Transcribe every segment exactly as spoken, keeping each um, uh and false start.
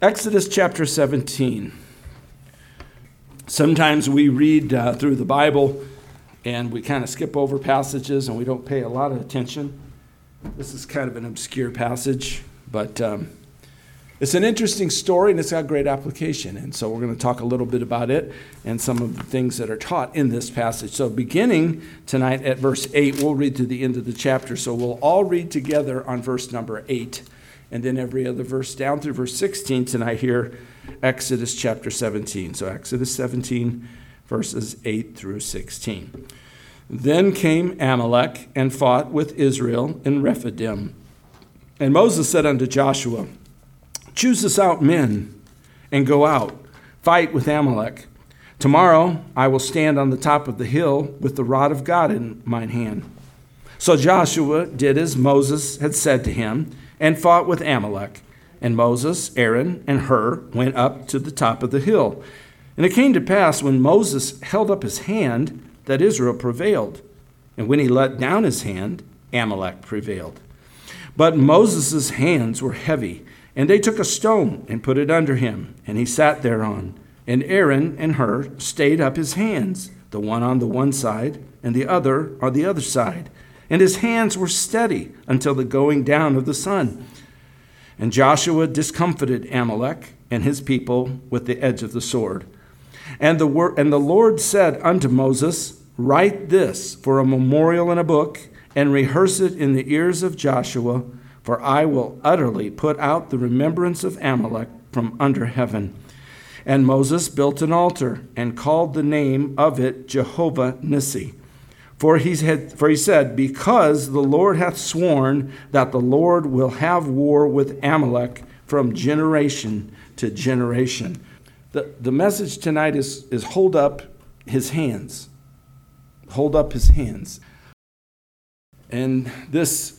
Exodus chapter seventeen. Sometimes we read uh, through the Bible and we kind of skip over passages and we don't pay a lot of attention. This is kind of an obscure passage, but um, it's an interesting story and it's got great application. And so we're going to talk a little bit about it and some of the things that are taught in this passage. So beginning tonight at verse eight, we'll read to the end of the chapter. So we'll all read together on verse number eight. And then every other verse down through verse sixteen tonight here, Exodus chapter seventeen. So Exodus seventeen, verses eight through sixteen. Then came Amalek and fought with Israel in Rephidim. And Moses said unto Joshua, Choose us out men, and go out, fight with Amalek. Tomorrow I will stand on the top of the hill with the rod of God in mine hand. So Joshua did as Moses had said to him, and fought with Amalek. And Moses, Aaron, and Hur went up to the top of the hill. And it came to pass, when Moses held up his hand, that Israel prevailed. And when he let down his hand, Amalek prevailed. But Moses' hands were heavy, and they took a stone and put it under him, and he sat thereon. And Aaron and Hur stayed up his hands, the one on the one side, and the other on the other side. And his hands were steady until the going down of the sun. And Joshua discomfited Amalek and his people with the edge of the sword. And the word, and the Lord said unto Moses, Write this for a memorial in a book, and rehearse it in the ears of Joshua, for I will utterly put out the remembrance of Amalek from under heaven. And Moses built an altar, and called the name of it Jehovah Nissi. For he, had, for he said, Because the Lord hath sworn that the Lord will have war with Amalek from generation to generation. The, the message tonight is, is hold up his hands. Hold up his hands. And this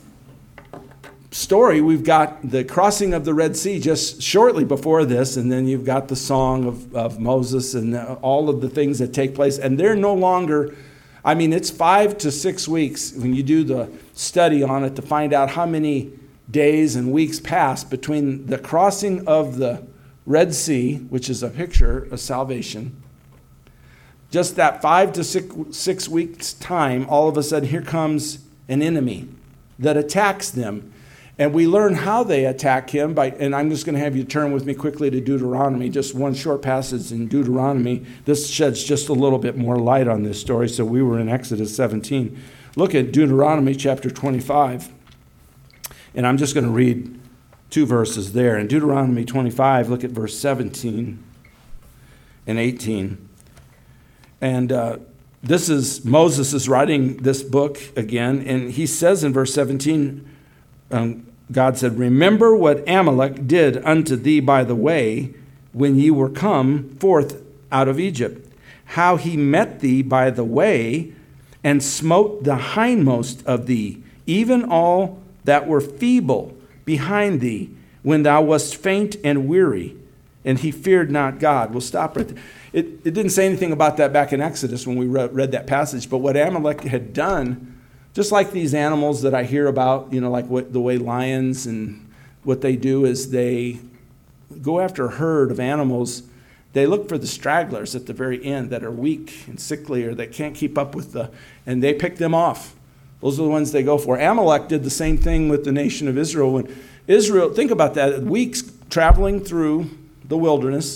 story, we've got the crossing of the Red Sea just shortly before this, and then you've got the song of, of Moses and all of the things that take place. And they're no longer... I mean, it's five to six weeks when you do the study on it to find out how many days and weeks passed between the crossing of the Red Sea, which is a picture of salvation. Just that five to six, six weeks time, all of a sudden, here comes an enemy that attacks them. And we learn how they attack him by, and I'm just going to have you turn with me quickly to Deuteronomy, just one short passage in Deuteronomy. This sheds just a little bit more light on this story. So we were in Exodus seventeen. Look at Deuteronomy chapter twenty-five. And I'm just going to read two verses there. In Deuteronomy twenty-five, look at verse seventeen and eighteen. And uh, this is, Moses is writing this book again, and he says in verse seventeen, Um, God said, Remember what Amalek did unto thee by the way, when ye were come forth out of Egypt, how he met thee by the way, and smote the hindmost of thee, even all that were feeble behind thee, when thou wast faint and weary, and he feared not God. We'll stop right there. It, it didn't say anything about that back in Exodus when we read, read that passage, but what Amalek had done, just like these animals that I hear about, you know, like what the way lions and what they do is they go after a herd of animals. They look for the stragglers at the very end that are weak and sickly or that can't keep up with the, and they pick them off. Those are the ones they go for. Amalek did the same thing with the nation of Israel. When Israel, think about that, weeks traveling through the wilderness,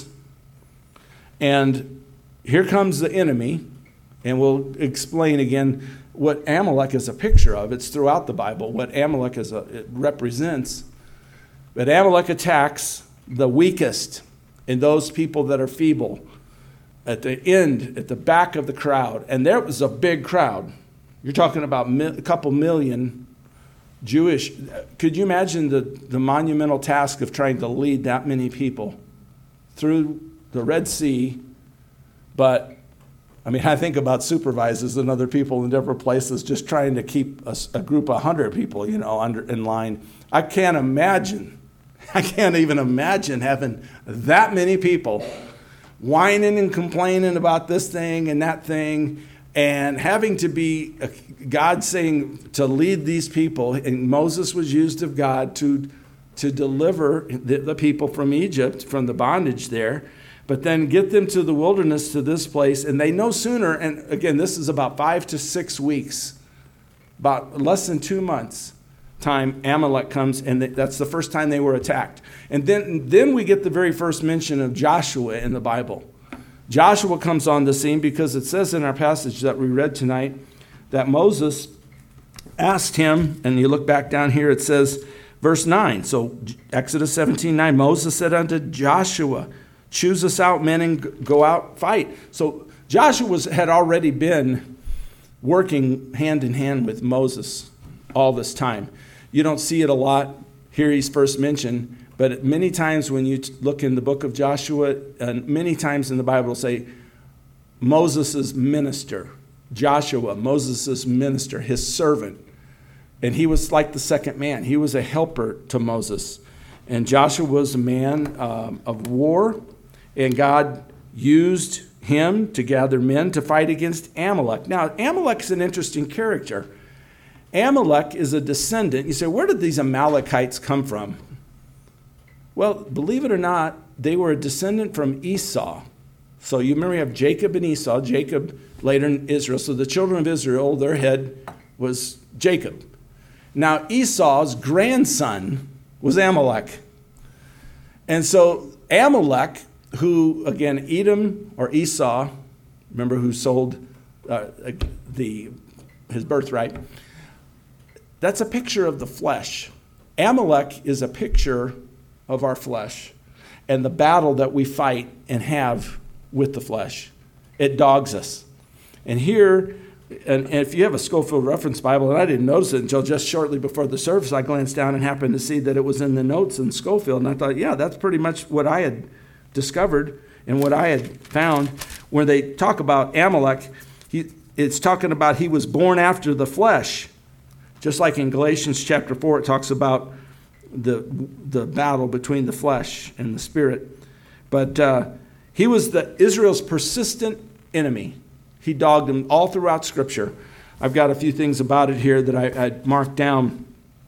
and here comes the enemy, and we'll explain again what Amalek is a picture of. It's throughout the Bible, what Amalek is a, it represents. But Amalek attacks the weakest and those people that are feeble at the end, at the back of the crowd. And there was a big crowd. You're talking about a couple million Jewish. Could you imagine the, the monumental task of trying to lead that many people through the Red Sea? But I mean, I think about supervisors and other people in different places just trying to keep a, a group of one hundred people, you know, under in line. I can't imagine. I can't even imagine having that many people whining and complaining about this thing and that thing, and having to be, God saying to lead these people. And Moses was used of God to to deliver the, the people from Egypt, from the bondage there, but then get them to the wilderness, to this place. And they no sooner, and again, this is about five to six weeks, about less than two months time, Amalek comes, and that's the first time they were attacked. And then, then we get the very first mention of Joshua in the Bible. Joshua comes on the scene because it says in our passage that we read tonight that Moses asked him, and you look back down here, it says, verse nine, so Exodus seventeen nine, Moses said unto Joshua, choose us out men and go out fight. So Joshua was, had already been working hand in hand with Moses all this time. You don't see it a lot. Here he's first mentioned, but many times when you look in the book of Joshua, and many times in the Bible say Moses' minister, Joshua, Moses' minister, his servant. And he was like the second man. He was a helper to Moses. And Joshua was a man um, of war, and God used him to gather men to fight against Amalek. Now, Amalek's an interesting character. Amalek is a descendant. You say, where did these Amalekites come from? Well, believe it or not, they were a descendant from Esau. So you remember you have Jacob and Esau. Jacob later in Israel. So the children of Israel, their head was Jacob. Now Esau's grandson was Amalek. And so Amalek, who, again, Edom or Esau, remember who sold uh, the his birthright, that's a picture of the flesh. Amalek is a picture of our flesh and the battle that we fight and have with the flesh. It dogs us. And here, and, and if you have a Scofield Reference Bible, and I didn't notice it until just shortly before the service, I glanced down and happened to see that it was in the notes in Scofield, and I thought, yeah, that's pretty much what I had discovered and what I had found. Where they talk about Amalek, he, it's talking about he was born after the flesh. Just like in Galatians chapter four, it talks about the the battle between the flesh and the spirit. But uh, he was the Israel's persistent enemy. He dogged them all throughout Scripture. I've got a few things about it here that I, I marked down.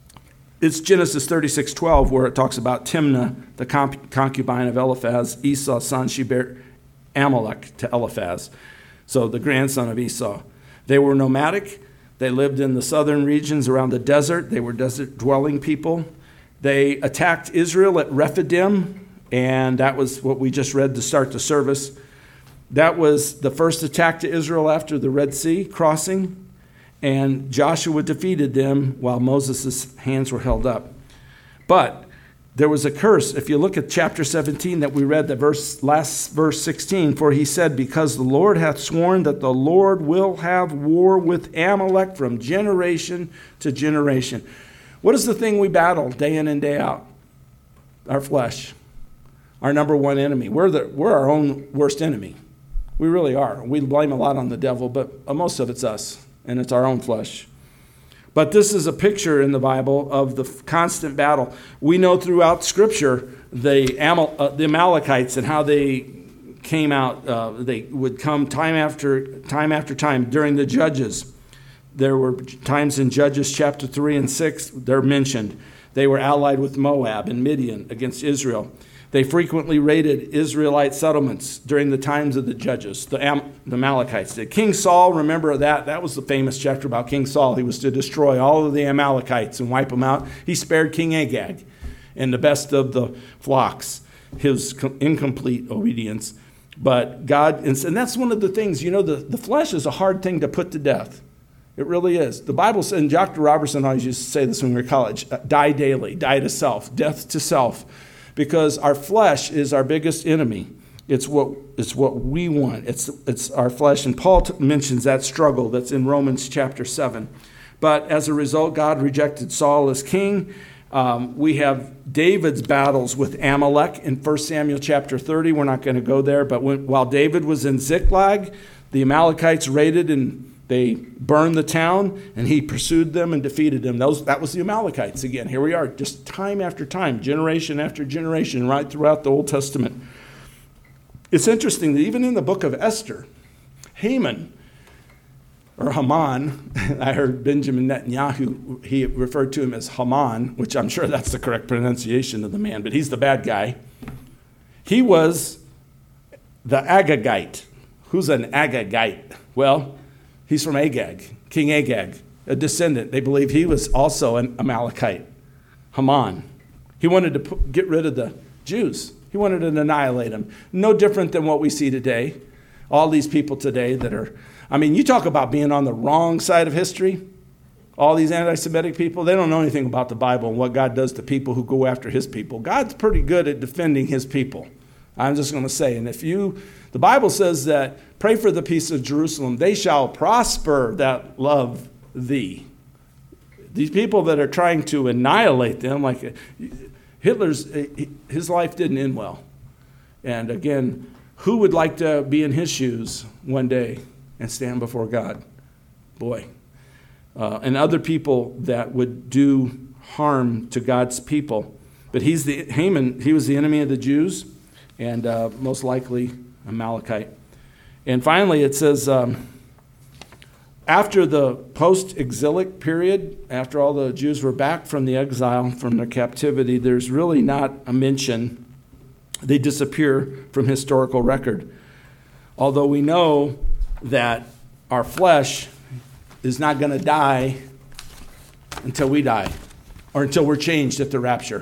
It's Genesis thirty-six twelve, where it talks about Timnah, the concubine of Eliphaz, Esau's son. She bare Amalek to Eliphaz, so the grandson of Esau. They were nomadic. They lived in the southern regions around the desert. They were desert-dwelling people. They attacked Israel at Rephidim, and that was what we just read to start the service. That was the first attack to Israel after the Red Sea crossing, and Joshua defeated them while Moses' hands were held up. But there was a curse. If you look at chapter seventeen that we read, the verse, last verse sixteen, for he said, because the Lord hath sworn that the Lord will have war with Amalek from generation to generation. What is the thing we battle day in and day out? Our flesh, our number one enemy. We're, the, we're our own worst enemy. We really are. We blame a lot on the devil, but most of it's us, and it's our own flesh. But this is a picture in the Bible of the constant battle. We know throughout Scripture the, Amal, uh, the Amalekites and how they came out. Uh, they would come time after time after time during the Judges. There were times in Judges chapter three and six, they're mentioned. They were allied with Moab and Midian against Israel. They frequently raided Israelite settlements during the times of the Judges, the, Am- the Amalekites did. King Saul, remember that? That was the famous chapter about King Saul. He was to destroy all of the Amalekites and wipe them out. He spared King Agag and the best of the flocks, his incomplete obedience. But God, and that's one of the things, you know, the, the flesh is a hard thing to put to death. It really is. The Bible says, and Doctor Robertson always used to say this when we were in college, die daily, die to self, death to self. Because our flesh is our biggest enemy. It's what it's what we want. It's it's our flesh. And Paul t- mentions that struggle that's in Romans chapter seven. But as a result, God rejected Saul as king. Um, we have David's battles with Amalek in First Samuel chapter thirty. We're not going to go there. But when, while David was in Ziklag, the Amalekites raided and they burned the town, and he pursued them and defeated them. Those, that was the Amalekites. Again, here we are, just time after time, generation after generation, right throughout the Old Testament. It's interesting that even in the book of Esther, Haman, or Haman. I heard Benjamin Netanyahu, he referred to him as Haman, which I'm sure that's the correct pronunciation of the man, but he's the bad guy. He was the Agagite. Who's an Agagite? Well, he's from Agag, King Agag, a descendant. They believe he was also an Amalekite, Haman. He wanted to put, get rid of the Jews. He wanted to annihilate them. No different than what we see today. All these people today that are, I mean, you talk about being on the wrong side of history. All these anti-Semitic people, they don't know anything about the Bible and what God does to people who go after his people. God's pretty good at defending his people. I'm just going to say, and if you, the Bible says that, pray for the peace of Jerusalem. They shall prosper that love thee. These people that are trying to annihilate them, like Hitler's, his life didn't end well. And again, who would like to be in his shoes one day and stand before God? Boy. Uh, and other people that would do harm to God's people. But he's the Haman, he was the enemy of the Jews, and uh, most likely Amalekite. And finally, it says, um, after the post-exilic period, after all the Jews were back from the exile, from their captivity, there's really not a mention. They disappear from historical record. Although we know that our flesh is not going to die until we die, or until we're changed at the rapture.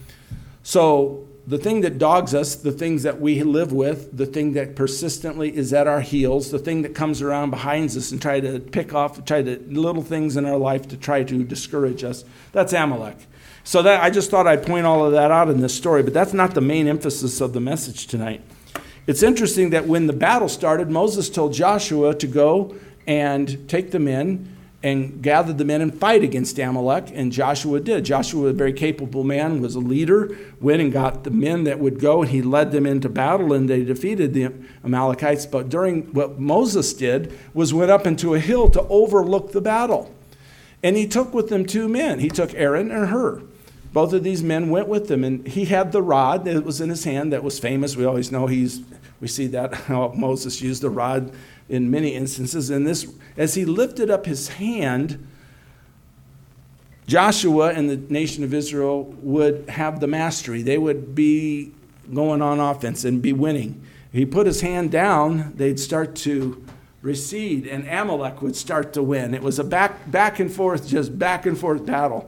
So the thing that dogs us, the things that we live with, the thing that persistently is at our heels, the thing that comes around behind us and try to pick off, try to little things in our life to try to discourage us, that's Amalek. So that I just thought I'd point all of that out in this story, but that's not the main emphasis of the message tonight. It's interesting that when the battle started, Moses told Joshua to go and take the men and gather the men and fight against Amalek, and Joshua did. Joshua, a very capable man, was a leader, went and got the men that would go, and he led them into battle, and they defeated the Amalekites. But during what Moses did was went up into a hill to overlook the battle. And he took with him two men. He took Aaron and Hur. Both of these men went with them, and he had the rod that was in his hand that was famous. We always know he's, we see that, how Moses used the rod in many instances. And this, as he lifted up his hand, Joshua and the nation of Israel would have the mastery. They would be going on offense and be winning. He put his hand down, they'd start to recede, and Amalek would start to win. It was a back, back and forth, just back and forth battle.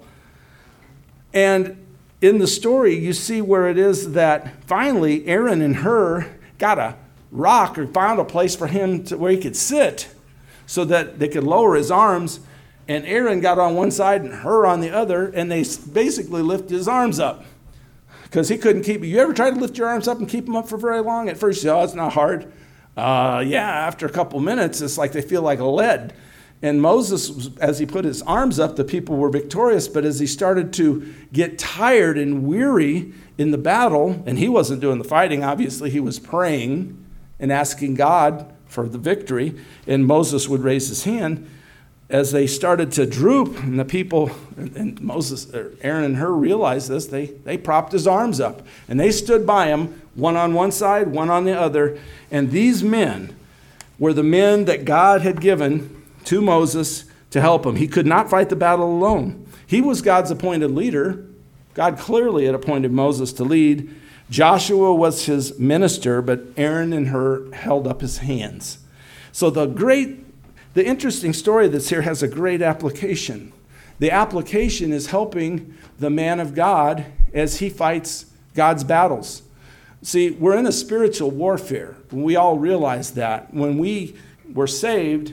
And in the story, you see where it is that finally Aaron and Hur got a rock or found a place for him to, where he could sit so that they could lower his arms. And Aaron got on one side and Hur on the other, and they basically lifted his arms up because he couldn't keep. You ever try to lift your arms up and keep them up for very long? At first, you say, oh, it's not hard. Uh, yeah, after a couple minutes, it's like they feel like a lead. And Moses, as he put his arms up, the people were victorious. But as he started to get tired and weary in the battle, and he wasn't doing the fighting, obviously, he was praying and asking God for the victory. And Moses would raise his hand. As they started to droop, and the people, and Moses, Aaron and Hur realized this, they, they propped his arms up. And they stood by him, one on one side, one on the other. And these men were the men that God had given to Moses to help him. He could not fight the battle alone. He was God's appointed leader. God clearly had appointed Moses to lead. Joshua was his minister, but Aaron and Hur held up his hands. So the great, the interesting story that's here has a great application. The application is helping the man of God as he fights God's battles. See, we're in a spiritual warfare. We all realize that. When we were saved,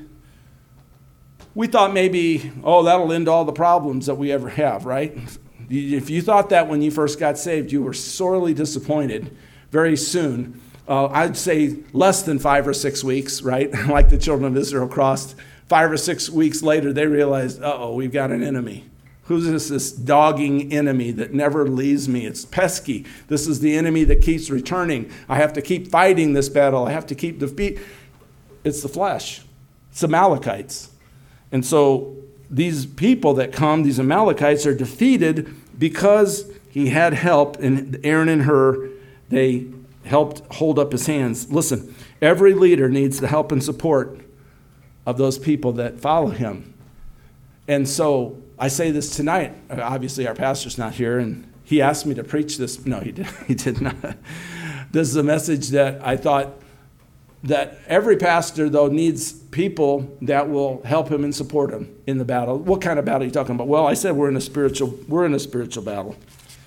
we thought maybe, oh, that'll end all the problems that we ever have, right? If you thought that when you first got saved, you were sorely disappointed very soon. Uh, I'd say less than five or six weeks, right? Like the children of Israel crossed. Five or six weeks later, they realized, uh-oh, we've got an enemy. Who's this, this dogging enemy that never leaves me? It's pesky. This is the enemy that keeps returning. I have to keep fighting this battle. I have to keep defeat. It's the flesh. It's Amalekites. And so these people that come, these Amalekites, are defeated because he had help, and Aaron and Hur, they helped hold up his hands. Listen, every leader needs the help and support of those people that follow him. And so I say this tonight. Obviously, our pastor's not here, and he asked me to preach this. No, he did, he did not. This is a message that I thought that every pastor, though, needs people that will help him and support him in the battle. What kind of battle are you talking about? Well, I said we're in a spiritual, we're in a spiritual battle.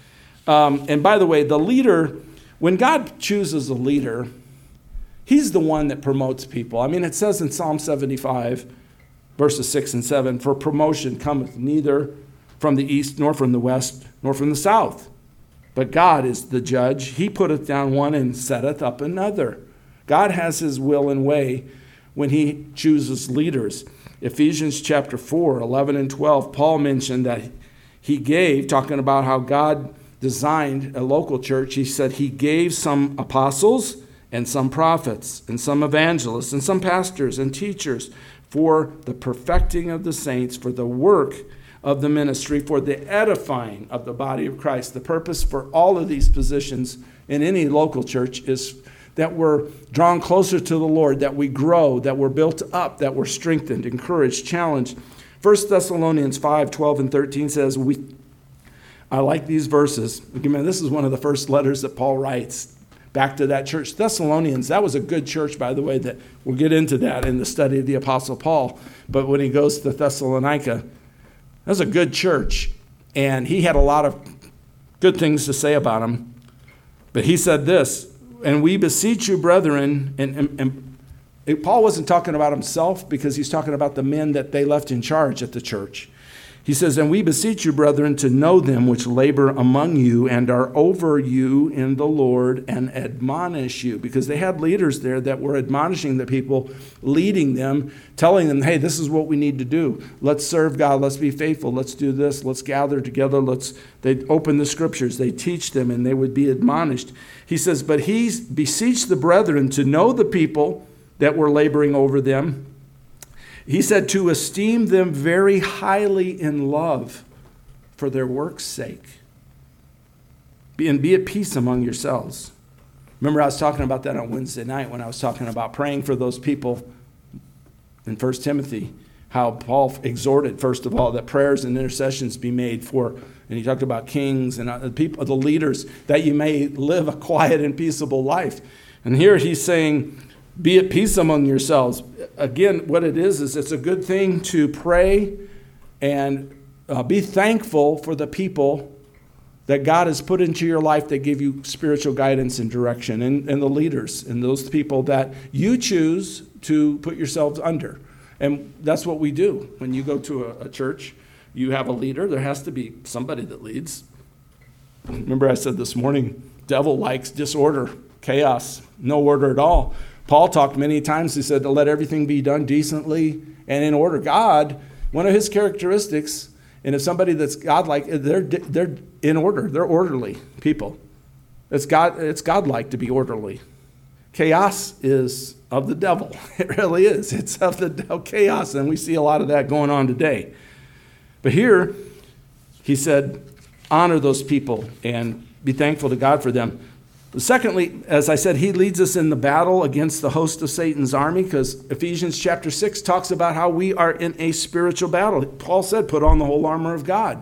Um, and by the way, the leader, when God chooses a leader, he's the one that promotes people. I mean, it says in Psalm seventy-five, verses six and seven, for promotion cometh neither from the east, nor from the west, nor from the south. But God is the judge. He putteth down one and setteth up another. God has his will and way when he chooses leaders. Ephesians chapter four, eleven and twelve, Paul mentioned that he gave, talking about how God designed a local church, he said he gave some apostles and some prophets and some evangelists and some pastors and teachers for the perfecting of the saints, for the work of the ministry, for the edifying of the body of Christ. The purpose for all of these positions in any local church is that we're drawn closer to the Lord, that we grow, that we're built up, that we're strengthened, encouraged, challenged. First Thessalonians five, twelve and thirteen says, "We." I like these verses. Again, this is one of the first letters that Paul writes back to that church. Thessalonians, that was a good church, by the way, that we'll get into that in the study of the Apostle Paul. But when he goes to Thessalonica, that was a good church. And he had a lot of good things to say about them. But he said this, and we beseech you, brethren, and, and, and Paul wasn't talking about himself because he's talking about the men that they left in charge at the church. He says, and we beseech you, brethren, to know them which labor among you and are over you in the Lord and admonish you. Because they had leaders there that were admonishing the people, leading them, telling them, hey, this is what we need to do. Let's serve God. Let's be faithful. Let's do this. Let's gather together. Let's. They'd open the scriptures. They teach them and they would be admonished. He says, but he beseeched the brethren to know the people that were laboring over them. He said to esteem them very highly in love for their work's sake. And be at peace among yourselves. Remember, I was talking about that on Wednesday night when I was talking about praying for those people in First Timothy, how Paul exhorted, first of all, that prayers and intercessions be made for, and he talked about kings and the people, the leaders, that you may live a quiet and peaceable life. And here he's saying, be at peace among yourselves. Again, what it is, is it's a good thing to pray and uh, be thankful for the people that God has put into your life that give you spiritual guidance and direction, and, and the leaders and those people that you choose to put yourselves under. And that's what we do. When you go to a, a church, you have a leader. There has to be somebody that leads. Remember I said this morning, devil likes disorder, chaos, no order at all. Paul talked many times, he said, to let everything be done decently and in order. God, one of his characteristics, and if somebody that's godlike, they're they're in order. They're orderly people. It's God. It's godlike to be orderly. Chaos is of the devil. It really is. It's of the devil. Chaos, and we see a lot of that going on today. But here, he said, honor those people and be thankful to God for them. Secondly, as I said, he leads us in the battle against the host of Satan's army, because Ephesians chapter six talks about how we are in a spiritual battle. Paul said, put on the whole armor of God.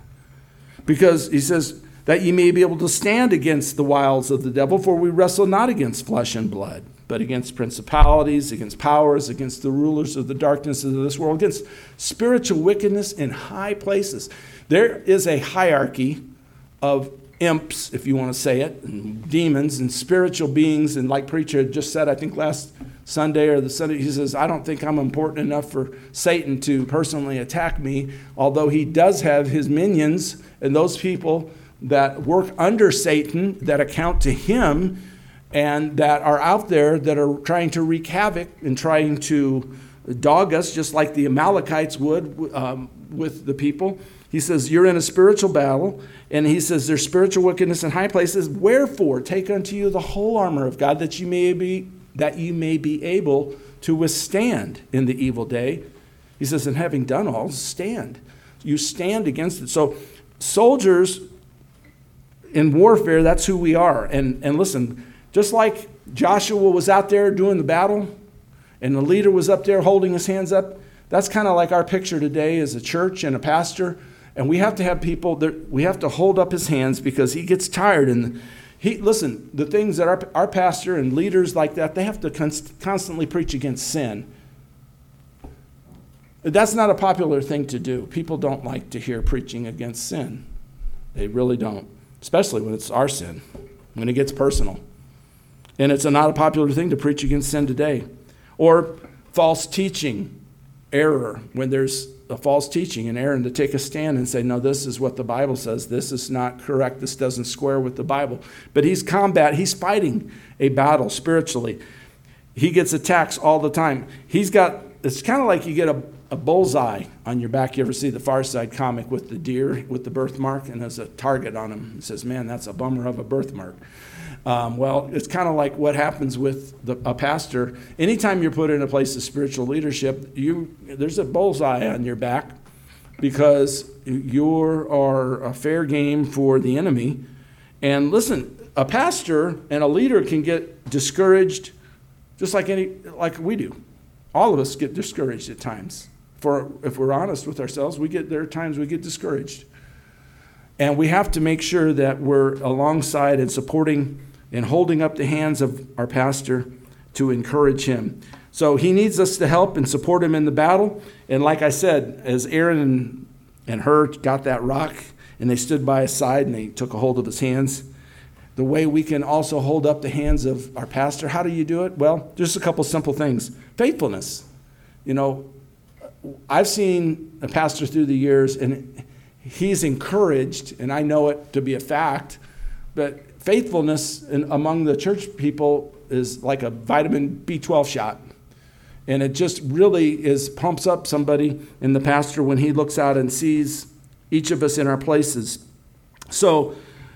Because he says that ye may be able to stand against the wiles of the devil, for we wrestle not against flesh and blood, but against principalities, against powers, against the rulers of the darkness of this world, against spiritual wickedness in high places. There is a hierarchy of imps, if you want to say it, and demons and spiritual beings. And like preacher had just said, I think last Sunday or the Sunday, he says, I don't think I'm important enough for Satan to personally attack me, although he does have his minions and those people that work under Satan that account to him and that are out there that are trying to wreak havoc and trying to dog us just like the Amalekites would um, with the people. He says, you're in a spiritual battle, and he says there's spiritual wickedness in high places. Wherefore, take unto you the whole armor of God, that you may be that you may be able to withstand in the evil day. He says, and having done all, stand. You stand against it. So soldiers in warfare, that's who we are. And, and listen, just like Joshua was out there doing the battle, and the leader was up there holding his hands up. That's kind of like our picture today as a church and a pastor. And we have to have people that we have to hold up his hands because he gets tired. And he, listen, the things that our, our pastor and leaders like that, they have to const, constantly preach against sin. That's not a popular thing to do. People don't like to hear preaching against sin. They really don't, especially when it's our sin, when it gets personal. And it's a, not a popular thing to preach against sin today. Or false teaching, error, when there's a false teaching and error, and to take a stand and say, no, this is what the Bible says. This is not correct. This doesn't square with the Bible. But he's combat. He's fighting a battle spiritually. He gets attacks all the time. He's got, it's kind of like you get a, a bullseye on your back. You ever see the Far Side comic with the deer with the birthmark? And there's a target on him. He says, man, that's a bummer of a birthmark. Um, well, it's kind of like what happens with the, a pastor. Anytime you're put in a place of spiritual leadership, you there's a bullseye on your back because you are a fair game for the enemy. And listen, a pastor and a leader can get discouraged just like any like we do. All of us get discouraged at times. For if we're honest with ourselves, we get there are times we get discouraged. And we have to make sure that we're alongside and supporting and holding up the hands of our pastor to encourage him. So he needs us to help and support him in the battle. And like I said, as Aaron and, and Hur got that rock and they stood by his side and they took a hold of his hands, the way we can also hold up the hands of our pastor, how do you do it? Well, just a couple simple things. Faithfulness. You know, I've seen a pastor through the years and he's encouraged, and I know it to be a fact, but faithfulness in, among the church people is like a vitamin B twelve shot. And it just really is pumps up somebody in the pastor when he looks out and sees each of us in our places. So,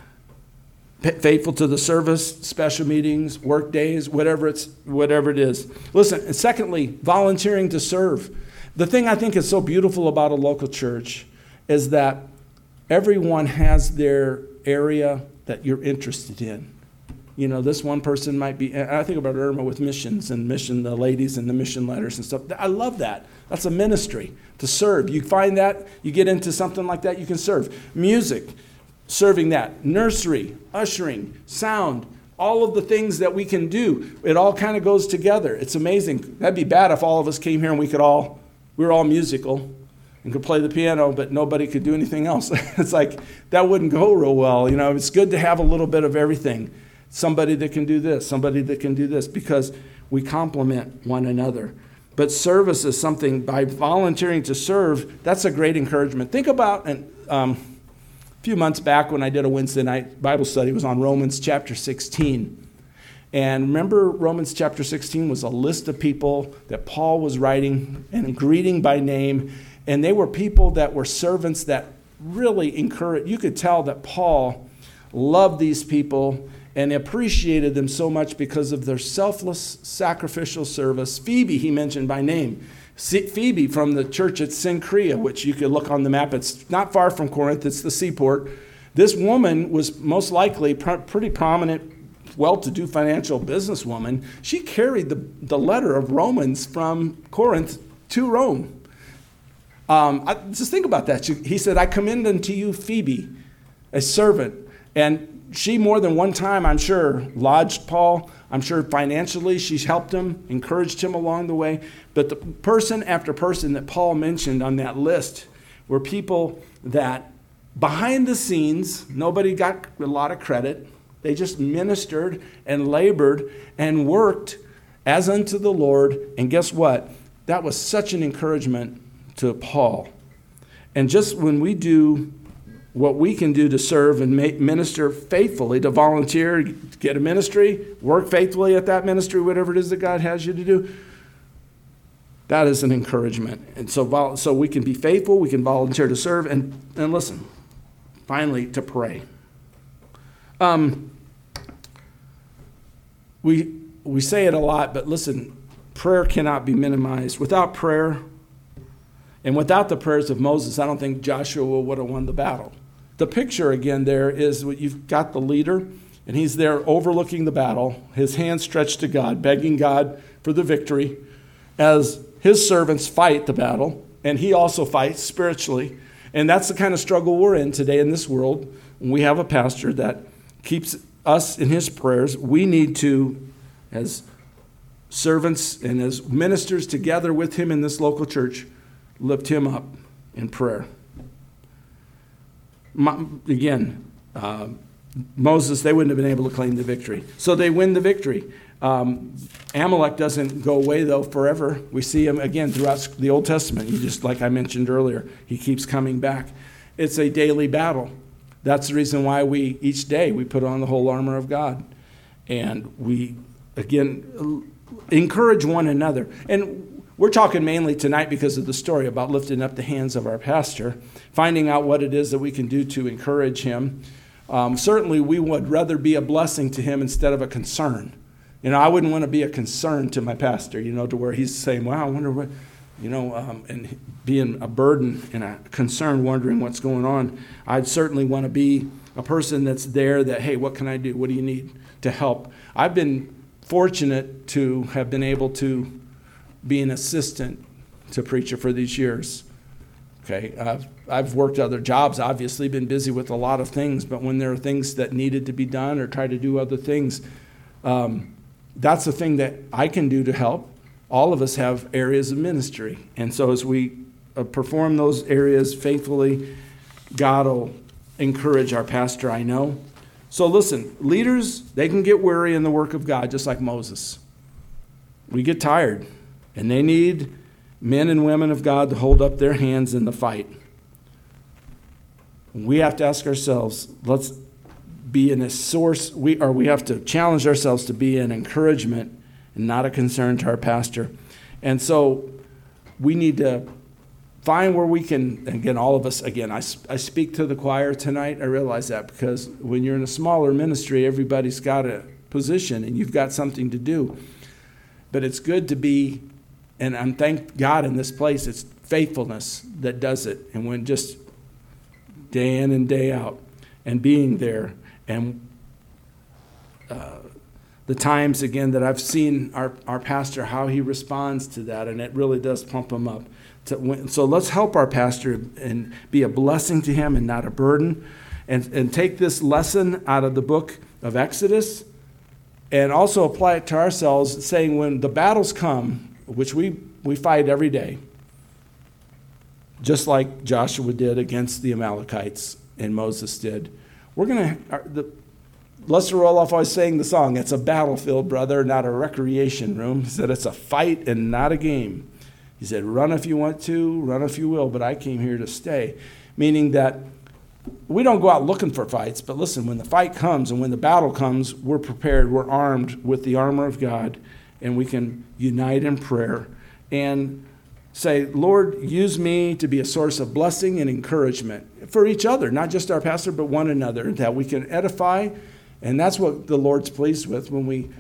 faithful to the service, special meetings, work days, whatever it's whatever it is. Listen, and secondly, volunteering to serve. The thing I think is so beautiful about a local church is that everyone has their area that you're interested in. You know, this one person might be, and I think about Irma with missions and mission, the ladies and the mission letters and stuff. I love that. That's a ministry, to serve. You find that, you get into something like that, you can serve. Music, serving that. Nursery, ushering, sound, all of the things that we can do. It all kind of goes together. It's amazing. That'd be bad if all of us came here and we could all, we were all musical and could play the piano, but nobody could do anything else. It's like, that wouldn't go real well. You know, it's good to have a little bit of everything. Somebody that can do this, somebody that can do this, because we complement one another. But service is something, by volunteering to serve, that's a great encouragement. Think about, and um, a few months back when I did a Wednesday night Bible study, it was on Romans chapter sixteen. And remember, Romans chapter sixteen was a list of people that Paul was writing and greeting by name. And they were people that were servants that really encouraged. You could tell that Paul loved these people and appreciated them so much because of their selfless, sacrificial service. Phoebe, he mentioned by name. Phoebe from the church at Cenchrea, which you could look on the map. It's not far from Corinth. It's the seaport. This woman was most likely pr- pretty prominent, well-to-do financial businesswoman. She carried the, the letter of Romans from Corinth to Rome. Um, I, just think about that. She, he said, I commend unto you Phoebe, a servant. And she more than one time, I'm sure, lodged Paul. I'm sure financially she's helped him, encouraged him along the way. But the person after person that Paul mentioned on that list were people that behind the scenes, nobody got a lot of credit. They just ministered and labored and worked as unto the Lord. And guess what? That was such an encouragement to Paul. And just when we do what we can do to serve and make, minister faithfully, to volunteer, get a ministry, work faithfully at that ministry, whatever it is that God has you to do, that is an encouragement. And so, so we can be faithful, we can volunteer to serve, and, and listen, finally, to pray. Um, we we say it a lot, but listen, prayer cannot be minimized. Without prayer, and without the prayers of Moses, I don't think Joshua would have won the battle. The picture again there is you've got the leader, and he's there overlooking the battle, his hands stretched to God, begging God for the victory. as his servants fight the battle, and he also fights spiritually. And that's the kind of struggle we're in today in this world. We have a pastor that keeps us in his prayers. We need to, as servants and as ministers together with him in this local church, lift him up in prayer. My, again, uh, Moses, they wouldn't have been able to claim the victory. So they win the victory. Um, Amalek doesn't go away, though, forever. We see him, again, throughout the Old Testament. He just, like I mentioned earlier, he keeps coming back. It's a daily battle. That's the reason why we, each day, we put on the whole armor of God. And we, again, encourage one another. And we're talking mainly tonight because of the story about lifting up the hands of our pastor, finding out what it is that we can do to encourage him. Um, certainly, we would rather be a blessing to him instead of a concern. You know, I wouldn't want to be a concern to my pastor, you know, to where he's saying, wow, I wonder what, you know, um, and being a burden and a concern, wondering what's going on. I'd certainly want to be a person that's there that, hey, what can I do? What do you need to help? I've been fortunate to have been able to be an assistant to preacher for these years. Okay, I've, I've worked other jobs, obviously, been busy with a lot of things, but when there are things that needed to be done or try to do other things, um, that's the thing that I can do to help. All of us have areas of ministry. And so as we uh, perform those areas faithfully, God will encourage our pastor, I know. So listen, leaders, they can get weary in the work of God, just like Moses. We get tired, and they need men and women of God to hold up their hands in the fight. We have to ask ourselves, let's be in a source, we or we have to challenge ourselves to be an encouragement and not a concern to our pastor. And so we need to find where we can, again, all of us, again, I, I speak to the choir tonight. I realize that because when you're in a smaller ministry, everybody's got a position and you've got something to do. But it's good to be, and I'm thank God in this place, it's faithfulness that does it. And when just day in and day out and being there. And uh, the times, again, that I've seen our, our pastor, how he responds to that, and it really does pump him up. To, so let's help our pastor and be a blessing to him and not a burden. And, and take this lesson out of the book of Exodus and also apply it to ourselves, saying when the battles come, which we, we fight every day, just like Joshua did against the Amalekites and Moses did, we're going to, Lester Roloff always sang the song, it's a battlefield, brother, not a recreation room. He said it's a fight and not a game. He said, run if you want to, run if you will, but I came here to stay. Meaning that we don't go out looking for fights, but listen, when the fight comes and when the battle comes, we're prepared, we're armed with the armor of God, and we can unite in prayer and say, Lord, use me to be a source of blessing and encouragement for each other, not just our pastor, but one another, that we can edify. And that's what the Lord's pleased with, when we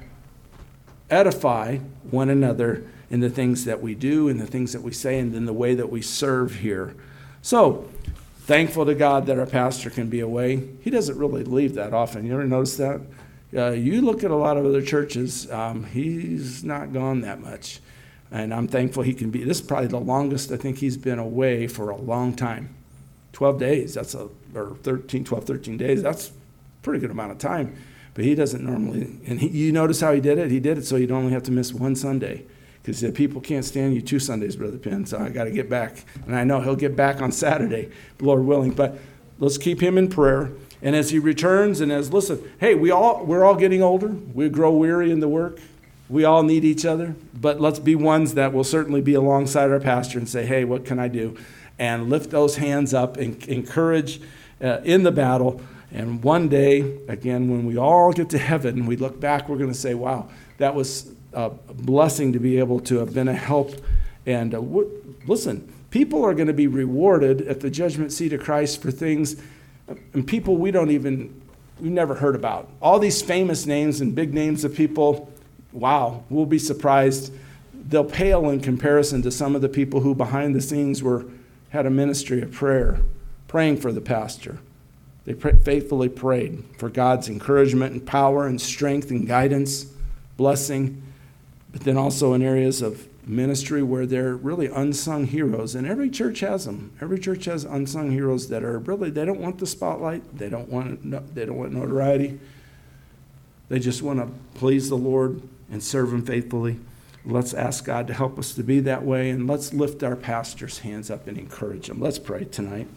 edify one another in the things that we do and the things that we say and in the way that we serve here. So, thankful to God that our pastor can be away. He doesn't really leave that often. You ever notice that? Uh, you look at a lot of other churches, um, he's not gone that much. And I'm thankful he can be. This is probably the longest I think he's been away for a long time. twelve days, that's a, or thirteen, twelve, thirteen days, that's a pretty good amount of time. But he doesn't normally, and he, you notice how he did it? He did it so you'd only have to miss one Sunday. Because people can't stand you two Sundays, Brother Penn, so I got to get back. And I know he'll get back on Saturday, Lord willing. But let's keep him in prayer. And as he returns, and as, listen, hey, we all, we're all getting older. We grow weary in the work. We all need each other. But let's be ones that will certainly be alongside our pastor and say, hey, what can I do? And lift those hands up and encourage uh, in the battle. And one day, again, when we all get to heaven, we look back, we're going to say, wow, that was a blessing to be able to have been a help. And uh, w- listen, people are going to be rewarded at the judgment seat of Christ for things, and people we don't even, we've never heard about. All these famous names and big names of people, wow, we'll be surprised. They'll pale in comparison to some of the people who behind the scenes were had a ministry of prayer, praying for the pastor. They pray, faithfully prayed for God's encouragement and power and strength and guidance, blessing, but then also in areas of ministry where they're really unsung heroes, and every church has them. Every church has unsung heroes that are really, they don't want the spotlight, they don't want no, they don't want notoriety. They just want to please the Lord and serve Him faithfully. Let's ask God to help us to be that way, and let's lift our pastors' hands up and encourage them. Let's pray tonight.